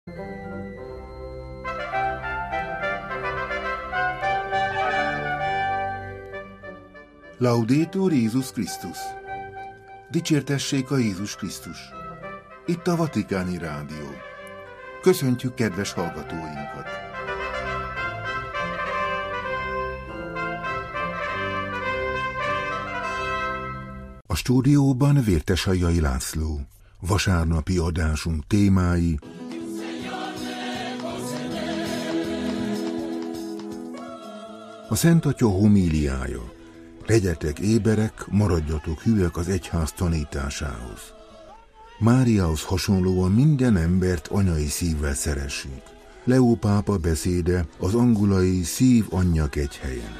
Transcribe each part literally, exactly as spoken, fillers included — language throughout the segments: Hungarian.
Laudetur Jézus Krisztus! Dicsértessék a Jézus Krisztus! Itt a Vatikáni Rádió. Köszöntjük kedves hallgatóinkat! A stúdióban Vértesajai László. Vasárnapi adásunk témái: a Szent Atya homíliája. Legyetek éberek, maradjatok hűek az egyház tanításához. Máriához hasonlóan minden embert anyai szívvel szeressék. Leó pápa beszéde az angolai Szív Annyak egy helyen.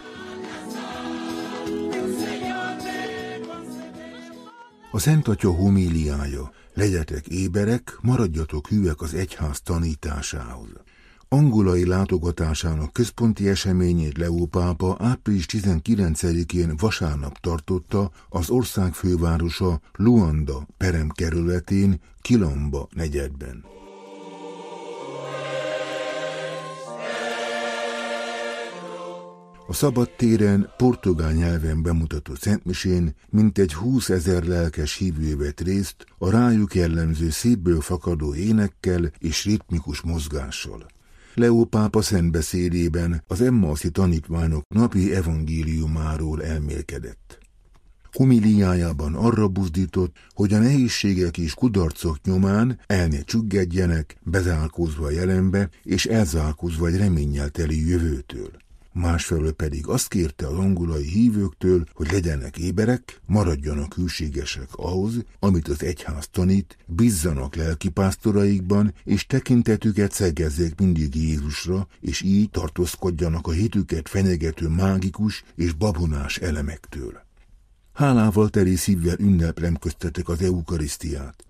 A Szent Atya homíliája. Legyetek éberek, maradjatok hűek az egyház tanításához. Angolai látogatásának központi eseményét Leó pápa április tizenkilencedikén vasárnap tartotta az ország fővárosa Luanda Perem kerületén, Kilamba negyedben. A szabadtéren portugál nyelven bemutatott szentmisén mintegy húszezer lelkes hívő vett részt a rájuk jellemző szívből fakadó énekkel és ritmikus mozgással. Leó pápa szentbeszédében az emmauszi tanítványok napi evangéliumáról elmélkedett. Homiliájában arra buzdított, hogy a nehézségek és kudarcok nyomán el ne csüggedjenek, bezárkózva a jelenbe és elzárkózva egy reménnyel teli jövőtől. Másfelől pedig azt kérte az angolai hívőktől, hogy legyenek éberek, maradjanak hűségesek ahhoz, amit az egyház tanít, bízzanak lelkipásztoraikban, és tekintetüket szegezzék mindig Jézusra, és így tartózkodjanak a hitüket fenyegető mágikus és babonás elemektől. Hálával teli szívvel ünneplem köztetek az eukarisztiát.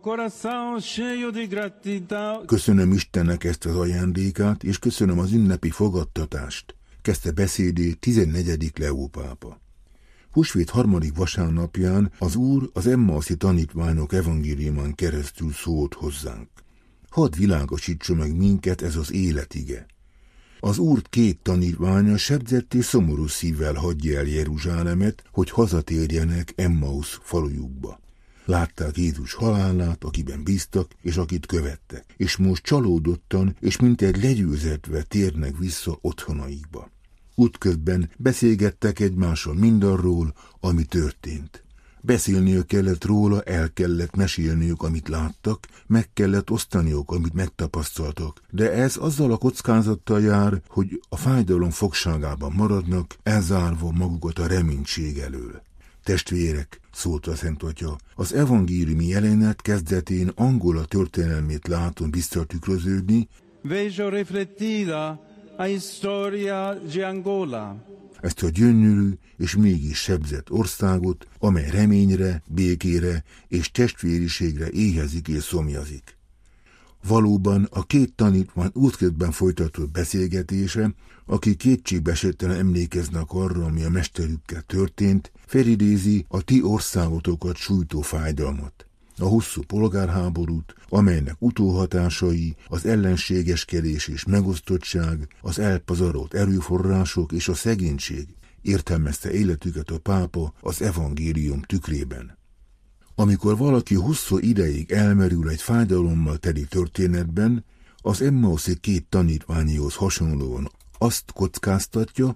Köszönöm Istennek ezt az ajándékát, és köszönöm az ünnepi fogadtatást, kezdte beszédét tizennegyedik Leó pápa. Húsvét harmadik vasárnapján az Úr az emmauszi tanítványok evangéliumán keresztül szólt hozzánk. Hadd világosítsa meg minket ez az életige. Az Úr két tanítványa sebzett és szomorú szívvel hagyja el Jeruzsálemet, hogy hazatérjenek Emmaus falujukba. Látták Jézus halálát, akiben bíztak, és akit követtek, és most csalódottan, és mintegy legyőzetve térnek vissza otthonaikba. Útközben beszélgettek egymással mindarról, ami történt. Beszélniük kellett róla, el kellett mesélniük, amit láttak, meg kellett osztaniuk, amit megtapasztaltak, de ez azzal a kockázattal jár, hogy a fájdalom fogságában maradnak, elzárva magukat a reménység elől. Testvérek, szólt a Szent Atya, az evangéliumi jelenet kezdetén Angola történelmét látom visszatükröződni. Vejo riflettida a historia de Angola. Ezt a gyönyörű és mégis sebzett országot, amely reményre, békére és testvériségre éhezik és szomjazik. Valóban a két tanítvány útközben folytatott beszélgetése, akik kétségbeesetten emlékeznek arra, ami a mesterükkel történt, felidézi a ti országotokat sújtó fájdalmat, a hosszú polgárháborút, amelynek utóhatásai az ellenségeskedés és megosztottság, az elpazarolt erőforrások és a szegénység, értelmezte életüket a pápa az evangélium tükrében. Amikor valaki hosszú ideig elmerül egy fájdalommal teli történetben, az emmauszi két tanítványihoz hasonlóan azt kockáztatja,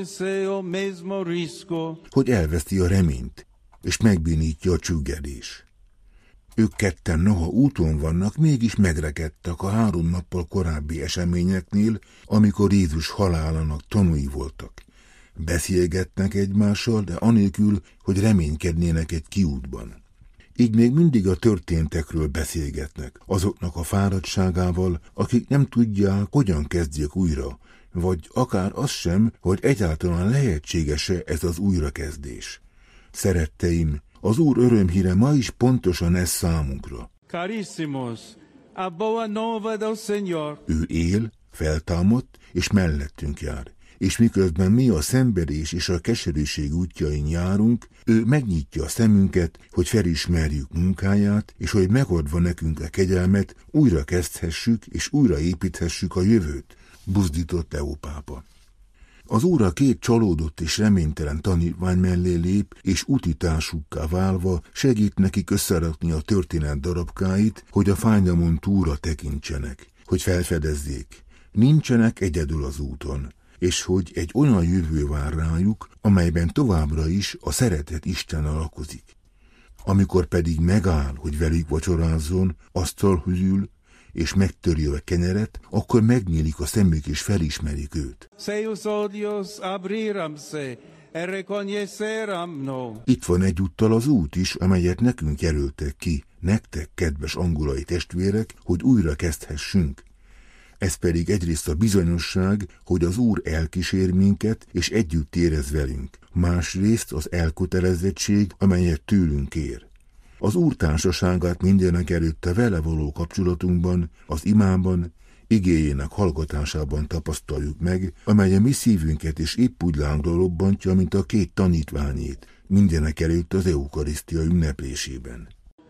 hogy elveszti a reményt, és megbénítja a csüggedés. Ők ketten noha úton vannak, mégis megrekedtek a három nappal korábbi eseményeknél, amikor Jézus halálának tanúi voltak. Beszélgetnek egymással, de anélkül, hogy reménykednének egy kiútban. Így még mindig a történtekről beszélgetnek, azoknak a fáradtságával, akik nem tudják, hogyan kezdjék újra, vagy akár az sem, hogy egyáltalán lehetséges-e ez az újrakezdés. Szeretteim, az Úr örömhíre ma is pontosan ez számunkra. Caríssimos, a boa nova do Senhor. Ő él, feltámadt, és mellettünk jár. és miközben mi a szenvedés és a keserűség útjain járunk, ő megnyitja a szemünket, hogy felismerjük munkáját, és hogy megadva nekünk a kegyelmet, újra kezdhessük és újra építhessük a jövőt, buzdított Leó pápa. Az Úr a két csalódott és reménytelen tanítvány mellé lép, és utitársukká válva segít nekik összerakni a történet darabkáit, hogy a fájdalmon túlra tekintsenek, hogy felfedezzék, nincsenek egyedül az úton, és hogy egy olyan jövő vár rájuk, amelyben továbbra is a szeretet Istennel lakozik. Amikor pedig megáll, hogy velük vacsorázzon, asztalhoz ül, és megtöri a kenyeret, akkor megnyílik a szemük, és felismerik őt. Itt van egyúttal az út is, amelyet nekünk jelöltek ki, nektek, kedves angolai testvérek, hogy újra kezdhessünk. Ez pedig egyrészt a bizonyosság, hogy az Úr elkísér minket, és együtt érez velünk. Másrészt az elkötelezettség, amelyet tőlünk ér. Az Úr társaságát mindenek előtt a vele való kapcsolatunkban, az imában, igéjének hallgatásában tapasztaljuk meg, amely a mi szívünket is épp úgy lángra robbantja, mint a két tanítványét, mindenek előtt az eukarisztia ünneplésében.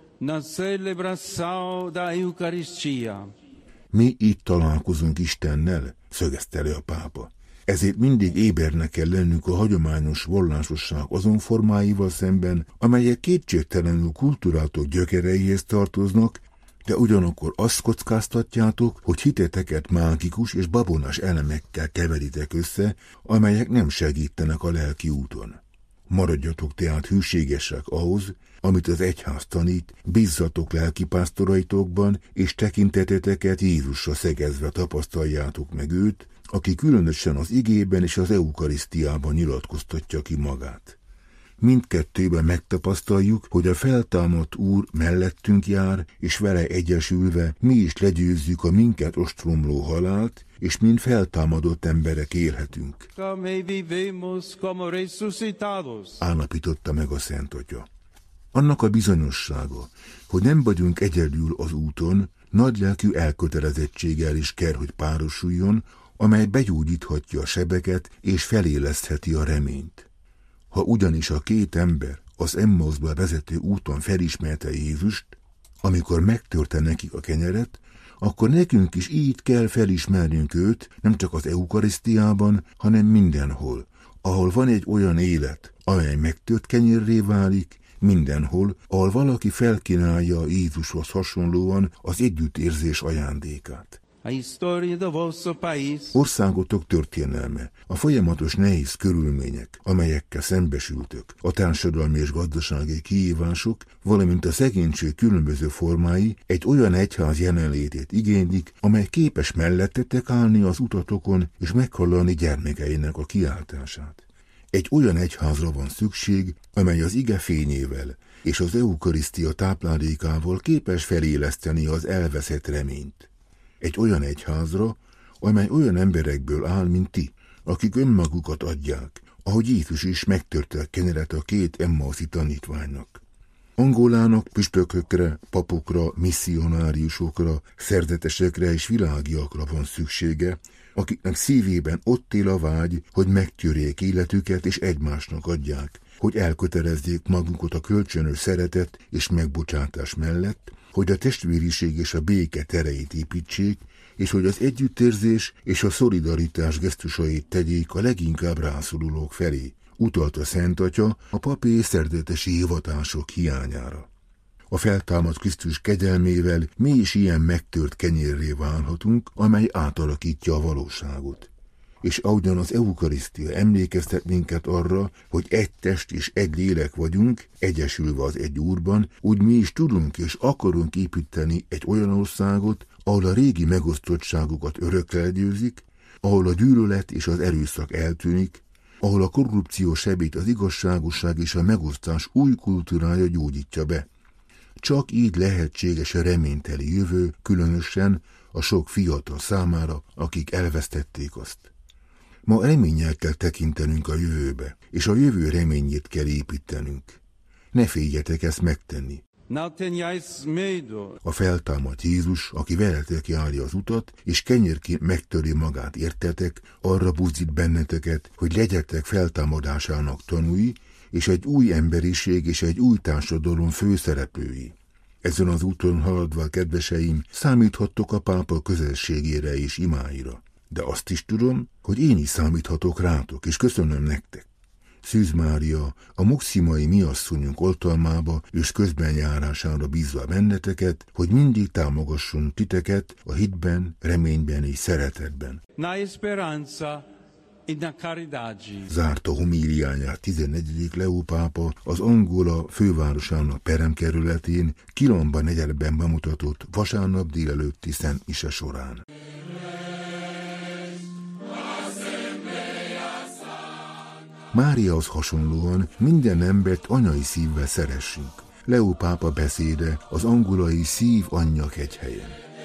Mi itt találkozunk Istennel, szögezte le a pápa. Ezért mindig ébernek kell lennünk a hagyományos vallásosság azon formáival szemben, amelyek kétségtelenül kultúrátok gyökereihez tartoznak, de ugyanakkor azt kockáztatjátok, hogy hiteteket mágikus és babonás elemekkel keveritek össze, amelyek nem segítenek a lelki úton. Maradjatok tehát hűségesek ahhoz, amit az egyház tanít, bízzatok lelkipásztoraitokban, és tekinteteteket Jézusra szegezve tapasztaljátok meg őt, aki különösen az igében és az eukarisztiában nyilatkoztatja ki magát. Mindkettőben megtapasztaljuk, hogy a feltámadt Úr mellettünk jár, és vele egyesülve mi is legyőzzük a minket ostromló halált, és mind feltámadott emberek élhetünk. Állapította meg a Szent Atya. Annak a bizonyossága, hogy nem vagyunk egyedül az úton, nagylelkű elkötelezettséggel is kell, hogy párosuljon, amely begyógyíthatja a sebeket és felélesztheti a reményt. Ha ugyanis a két ember az Emmauszba vezető úton felismerte Jézust, amikor megtörte nekik a kenyeret, akkor nekünk is így kell felismernünk őt, nem csak az eukarisztiában, hanem mindenhol, ahol van egy olyan élet, amely megtört kenyérré válik, mindenhol, ahol valaki felkínálja Jézushoz hasonlóan az együttérzés ajándékát. Országotok történelme, a folyamatos nehéz körülmények, amelyekkel szembesültök, a társadalmi és gazdasági kihívások, valamint a szegénység különböző formái egy olyan egyház jelenlétét igénylik, amely képes mellettetek állni az utatokon és meghallani gyermekeinek a kiáltását. Egy olyan egyházra van szükség, amely az ige fényével és az eukarisztia táplálékával képes feléleszteni az elveszett reményt. Egy olyan egyházra, amely olyan emberekből áll, mint ti, akik önmagukat adják, ahogy Jézus is megtörte a kenyeret a két emmauszi tanítványnak. Angolának püspökökre, papokra, misszionáriusokra, szerzetesekre és világiakra van szüksége, akiknek szívében ott él a vágy, hogy megtörjék életüket és egymásnak adják, hogy elkötelezzék magukat a kölcsönös szeretet és megbocsátás mellett, hogy a testvériség és a béke tereit építsék, és hogy az együttérzés és a szolidaritás gesztusait tegyék a leginkább rászorulók felé, utalt a Szent Atya a papi és szerdetesi hivatások hiányára. A feltámadt Krisztus kegyelmével mi is ilyen megtört kenyérré válhatunk, amely átalakítja a valóságot. És ahogyan az eukarisztia emlékeztet minket arra, hogy egy test és egy lélek vagyunk, egyesülve az egy Úrban, úgy mi is tudunk és akarunk építeni egy olyan országot, ahol a régi megosztottságokat örökre legyőzik, ahol a gyűlölet és az erőszak eltűnik, ahol a korrupció sebét az igazságosság és a megosztás új kultúrája gyógyítja be. Csak így lehetséges a reményteli jövő, különösen a sok fiatal számára, akik elvesztették azt. Ma reménnyel kell tekintenünk a jövőbe, és a jövő reményét kell építenünk. Ne féljetek ezt megtenni. A feltámadt Jézus, aki veletek járja az utat, és kenyérként megtöri magát, értetek, arra buzdít benneteket, hogy legyetek feltámadásának tanúi, és egy új emberiség és egy új társadalom főszereplői. Ezen az úton haladva, kedveseim, számíthattok a pápa közelségére és imáira. De azt is tudom, hogy én is számíthatok rátok, és köszönöm nektek. Szűz Mária, a muximai mi asszonyunk oltalmába és közbenjárására bízva benneteket, hogy mindig támogasson titeket a hitben, reményben és szeretetben. Zárta homíliáját tizennegyedik Leó pápa az Angola fővárosának peremkerületén Kilomba negyedben bemutatott vasárnap délelőtti Szent Mise során. Máriahoz hasonlóan minden embert anyai szívvel szeressünk. Leó pápa beszéde az angolai Szív Anyja kegyhelyen.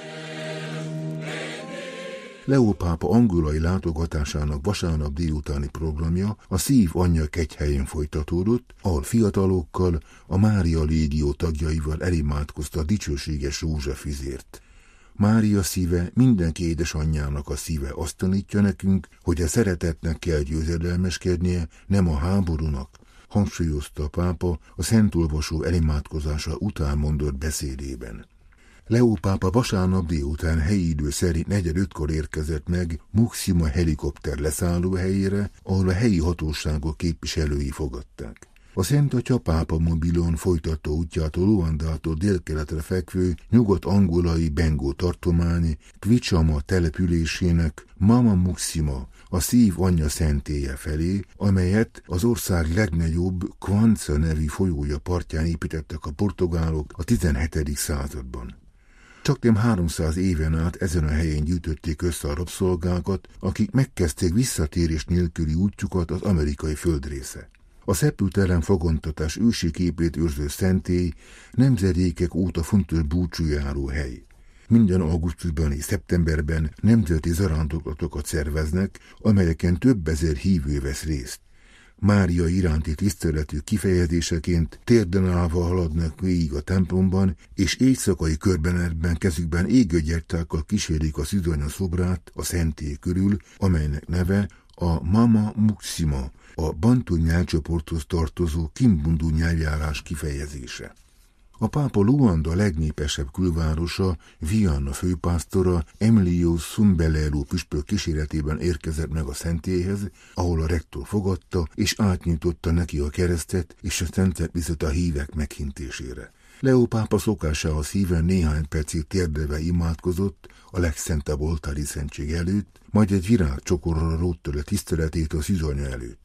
Leó pápa angolai látogatásának vasárnap délutáni programja a Szív Anyja kegyhelyen folytatódott, ahol fiatalokkal, a Mária légió tagjaival elimádkozta a dicsőséges rózsafüzért. Mária szíve mindenki édesanyjának a szíve azt tanítja nekünk, hogy a szeretetnek kell győzedelmeskednie, nem a háborúnak, hangsúlyozta a pápa a szentolvasó elimádkozása után mondott beszédében. Leó pápa vasárnap délután helyi idő szerint negyed ötkor érkezett meg Muxima helikopter leszállóhelyére, ahol a helyi hatóságok képviselői fogadták. A Szent Atya pápa mobilon folytatta útját a Luandától délkeletre fekvő nyugat-angolai Bengo tartomány Kvichama településének Mama Muxima, a Szív Anyja szentélye felé, amelyet az ország legnagyobb Kwanza nevű folyója partján építettek a portugálok a tizenhetedik században. Csaknem háromszáz éven át ezen a helyen gyűjtötték össze a rabszolgákat, akik megkezdték visszatérés nélküli útjukat az amerikai földrészre. A szepültelen fogantatás ősi képét őrző szentély nemzedékek óta fontos búcsújáró hely. Minden augusztusban és szeptemberben nemzeti zarándoklatokat szerveznek, amelyeken több ezer hívő vesz részt. Mária iránti tiszteletű kifejezéseként térden állva haladnak végig a templomban, és éjszakai körbenetben kezükben égőgyertyákkal kísérik a szűzanya szobrát a szentély körül, amelynek neve a Mama Muxima, a bantu nyelvcsoporthoz tartozó kimbundu nyelvjárás kifejezése. A pápa Luanda legnépesebb külvárosa, Viana főpásztora Emilio Sumbelelo püspök kíséretében érkezett meg a szentélyhez, ahol a rektor fogadta és átnyújtotta neki a keresztet és a szentet viszont a hívek meghintésére. Leó pápa szokásához híven néhány percig térdelve imádkozott a legszentebb oltári szentség előtt, majd egy virágcsokorra rótta le tiszteletét a szűzanya előtt.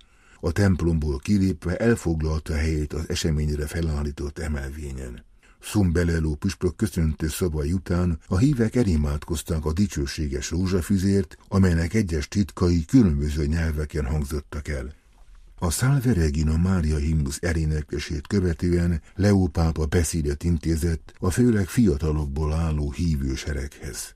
A templomból kilépve elfoglalta helyét az eseményre felállított emelvényen. Sumbelelo püspök köszöntő szavai után a hívek elimádkozták a dicsőséges rózsafüzért, amelynek egyes titkai különböző nyelveken hangzottak el. A Salve Regina Mária himnusz eléneklését követően Leó pápa beszédet intézett a főleg fiatalokból álló hívősereghez.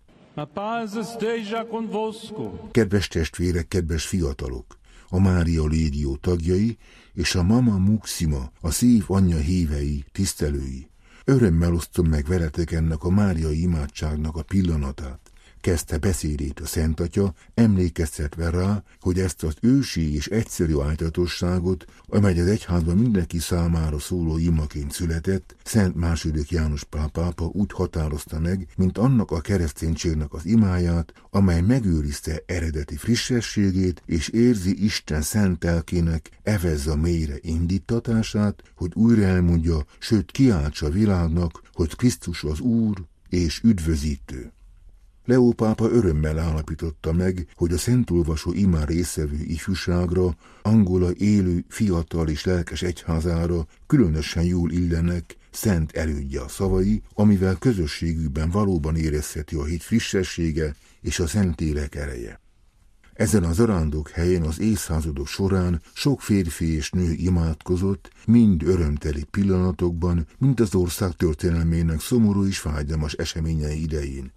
Kedves testvérek, kedves fiatalok! A Mária légió tagjai és a Mama Muxima, a Szív Anyja hívei, tisztelői. Örömmel osztom meg veletek ennek a máriai imádságnak a pillanatát. Kezdte beszédét a Szent Atya, emlékeztetve rá, hogy ezt az ősi és egyszerű ájtatosságot, amely az egyházban mindenki számára szóló imaként született, Szent második János Pál pápa úgy határozta meg, mint annak a kereszténységnek az imáját, amely megőrizte eredeti frissességét, és érzi Isten szent lelkének evezza mélyre indítatását, hogy újra elmondja, sőt kiáltsa világnak, hogy Krisztus az Úr és üdvözítő. Leó pápa örömmel állapította meg, hogy a szentolvasó imán részevő ifjúságra, Angola élő, fiatal és lelkes egyházára különösen jól illenek szent elődje a szavai, amivel közösségükben valóban érezheti a hit frissessége és a Szentlélek ereje. Ezen az zarándok helyen az évszázadok során sok férfi és nő imádkozott, mind örömteli pillanatokban, mind az ország történelmének szomorú és fájdalmas eseményei idején.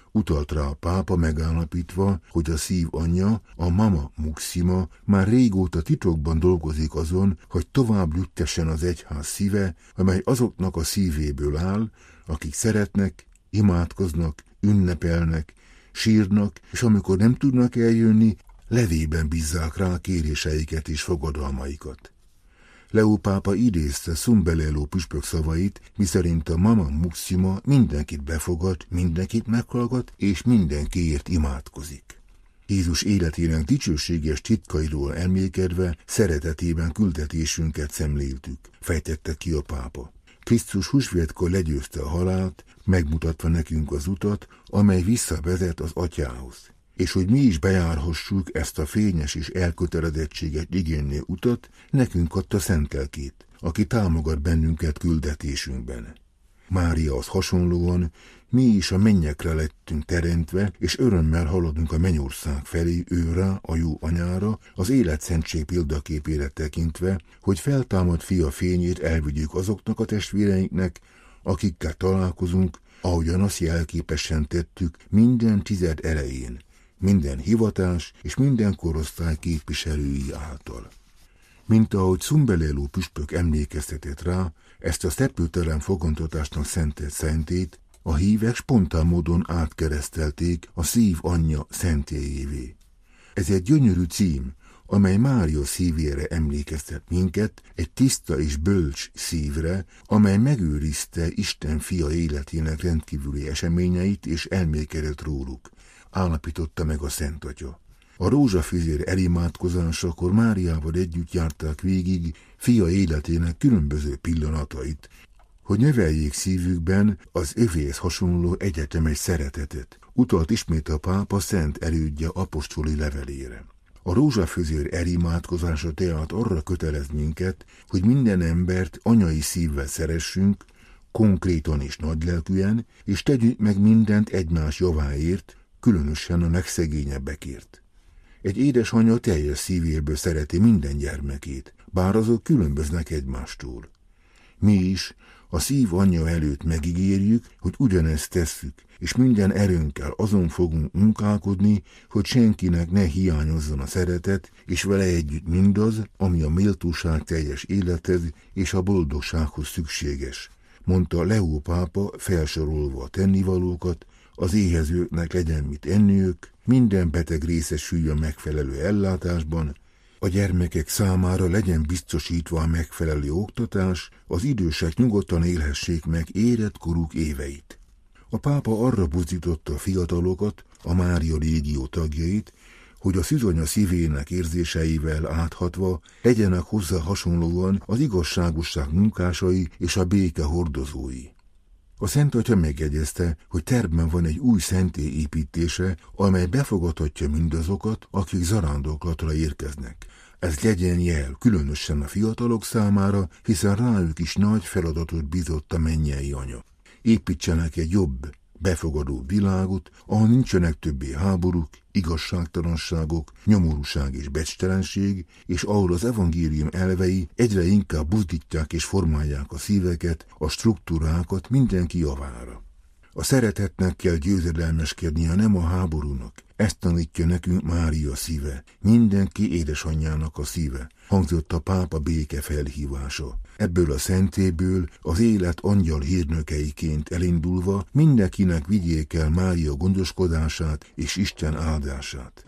Utalt rá a pápa megállapítva, hogy a szív anyja, a Mama Muxima már régóta titokban dolgozik azon, hogy tovább lüktessen az egyház szíve, amely azoknak a szívéből áll, akik szeretnek, imádkoznak, ünnepelnek, sírnak, és amikor nem tudnak eljönni, levében bízzák rá kéréseiket és fogadalmaikat. Leó pápa idézte Szumberlelo püspök szavait, miszerint a Mama Muxima mindenkit befogad, mindenkit meghallgat, és mindenkiért imádkozik. Jézus életének dicsőséges titkairól elmélkedve szeretetében küldetésünket szemléltük, fejtette ki a pápa. Krisztus húsvétkor legyőzte a halált, megmutatva nekünk az utat, amely visszavezet az atyához. És hogy mi is bejárhassuk ezt a fényes és elkötelezettséget igénylő utat, nekünk adta szent lelkét, aki támogat bennünket küldetésünkben. Máriahoz hasonlóan mi is a mennyekre lettünk teremtve, és örömmel haladunk a mennyország felé őrá, a jó anyára, az életszentség példaképére tekintve, hogy feltámadt fia fényét elvigyük azoknak a testvéreinknek, akikkel találkozunk, ahogyan azt jelképesen tettük minden tized elején, minden hivatás és minden korosztály képviselői által. Mint ahogy Szumberlelo püspök emlékeztetett rá, ezt a szeplőtelen fogantatásnak szentelt szentét a hívek spontán módon átkeresztelték a szív anyja szentélyévé. Ez egy gyönyörű cím, amely Mária szívére emlékeztet minket, egy tiszta és bölcs szívre, amely megőrizte Isten fia életének rendkívüli eseményeit és elmélkedett róluk, állapította meg a Szent Atya. A rózsafüzér elimádkozásakor Máriával együtt járták végig fia életének különböző pillanatait, hogy növeljék szívükben az övéhez hasonló egyetemes szeretetet. Utalt ismét a pápa szent elődje apostoli levelére. A rózsafüzér elimádkozása tehát arra kötelez minket, hogy minden embert anyai szívvel szeressünk, konkrétan és nagylelkűen, és tegyünk meg mindent egymás javáért, különösen a legszegényebbekért. Egy édesanya teljes szívéből szereti minden gyermekét, bár azok különböznek egymástól. Mi is a szív anyja előtt megígérjük, hogy ugyanezt tesszük, és minden erőnkkel azon fogunk munkálkodni, hogy senkinek ne hiányozzon a szeretet, és vele együtt mindaz, ami a méltóság teljes élethez és a boldogsághoz szükséges, mondta Leó pápa felsorolva a tennivalókat, az éhezőknek legyen mit enniük, minden beteg részesüljön megfelelő ellátásban, a gyermekek számára legyen biztosítva a megfelelő oktatás, az idősek nyugodtan élhessék meg érett koruk éveit. A pápa arra buzdította a fiatalokat, a Mária légió tagjait, hogy a szűzanya szívének érzéseivel áthatva legyenek hozzá hasonlóan az igazságosság munkásai és a béke hordozói. A Szent Atya megjegyezte, hogy tervben van egy új szentély építése, amely befogadhatja mindazokat, akik zarándoklatra érkeznek. Ez legyen jel, különösen a fiatalok számára, hiszen rájuk is nagy feladatot bízott a mennyei anya. Építsenek egy jobb, befogadó világot, ahol nincsenek többé háborúk, igazságtalanságok, nyomorúság és becsttelenség, és ahol az evangélium elvei egyre inkább buzdítják és formálják a szíveket, a struktúrákat mindenki javára. A szeretetnek kell győzedelmeskednie, nem a háborúnak. Ezt tanítja nekünk Mária szíve, mindenki édesanyjának a szíve, hangzott a pápa béke felhívása. Ebből a szentélyből az élet angyal hírnökeiként elindulva mindenkinek vigyék el Mária gondoskodását és Isten áldását.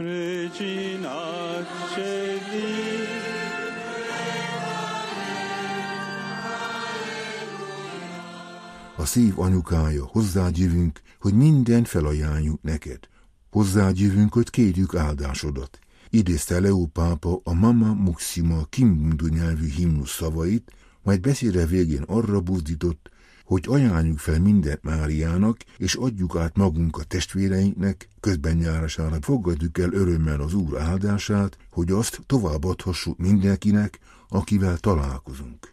A szív anyukája, hozzád jövünk, hogy mindent felajánljuk neked. Hozzád jövünk, hogy kérjük áldásodat. Idézte Leó pápa a Mama Muxima kimbundu nyelvű himnusz szavait, majd beszéde végén arra buzdított, hogy ajánljuk fel mindent Máriának, és adjuk át magunk a testvéreinknek, közben járására fogadjuk el örömmel az Úr áldását, hogy azt továbbadhassuk mindenkinek, akivel találkozunk.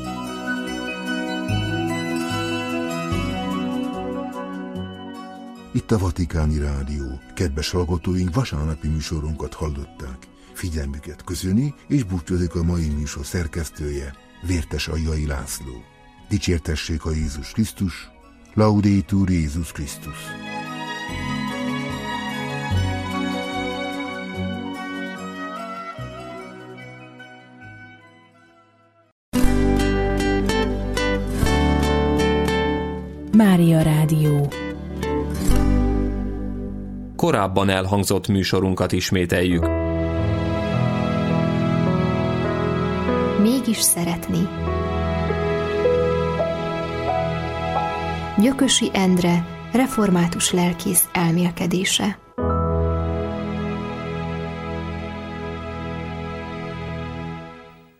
Itt a Vatikáni Rádió. Kedves hallgatóink, vasárnapi műsorunkat hallották. Figyelmüket köszöni, és búcsúzik a mai műsor szerkesztője, Vértes Aljai László. Dicsértessék a Jézus Krisztus, Laudetur Jézus Krisztus. Mária Rádió. Korábban elhangzott műsorunkat ismételjük. Mégis szeretni. Gyökösi Endre református lelkész elmélkedése.